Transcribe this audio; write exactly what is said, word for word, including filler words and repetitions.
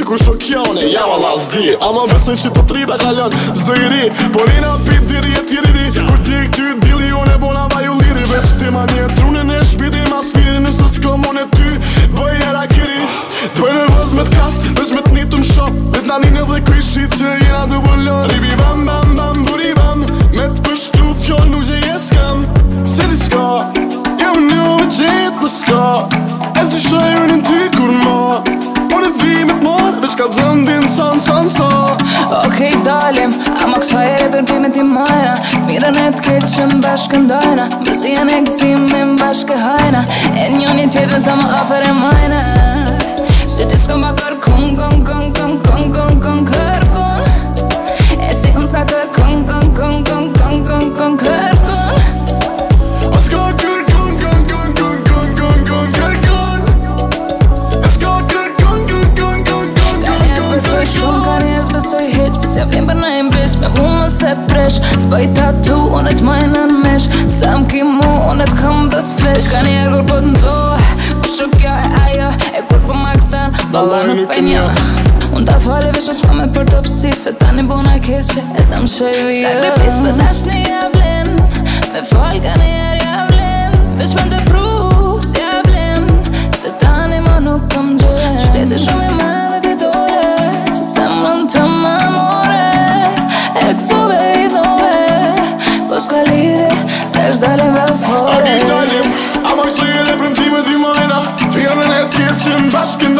ku shokjone, ja valla s'di Ama besoj që të tribe kalon zdo i ri Polina pit diri e tjeri ri Kur ti këty dili une bona vaju liri Veç ti ma një trunën e shpiti ma sfiri Nësë s'kom unë e ty bëj era kiri Doj nervoz me t'kast, veç me t'nitu m'shop Vet nanin edhe kuj shit që jena du bëllon Ribi bam bam bam buri bam Me t'pëshkru t'fjoll nuk që jes kam Se di s'ka, jam një me gjithë dhe s'ka Es du shajrën në ty kur ma Unë e vi me t'mar, veç ka zëndin san san sa Okej dalim, ama kësa ere për pimet ti majna Mirën e t'keq që m'bashkë ndajna Mërzien e gëzime m'bashkë hajna E njoni tjetën sa më afer e majna Se ti s'kom pa kërkun, kon, kon, kon, kon, kon, kon, kërkun E si unë s'ka kërkun, kon, kon, kon, kon, kon, kon, kërkun O s'ka kërkun, kon, kon, kon, kon, kon, kon, kërkun E s'ka kërkun, kon, kon, kon, kon, Ka njerë besoj shumë, ka njerës besoj heq Fësja vlim për najnë bish, me mu më se presh S'bëj tatu, unë e t'majnë në mesh Sa m'ki mu, unë e t'kam bës fish Ka njerë kur po t'nzoh, ku shukja e aja E kur po ma këtan, balla në penja Unë ta fali vesh me s'pa me për të pësi Se tani bona keqe, e të më shëju Sakrifis për dash një javlin Me fal ka njerë javlin Vesh me të pru, si javlin Se tani ma nuk këm gjën Qyteti shumë i madhe ti dole Që zemrën të më more E kësove i dore Po s'ka liri, desh dalim velë fore Aki dalim, ama kësë edhe premtime ti majna Të janë në t'ketë që m'bashkë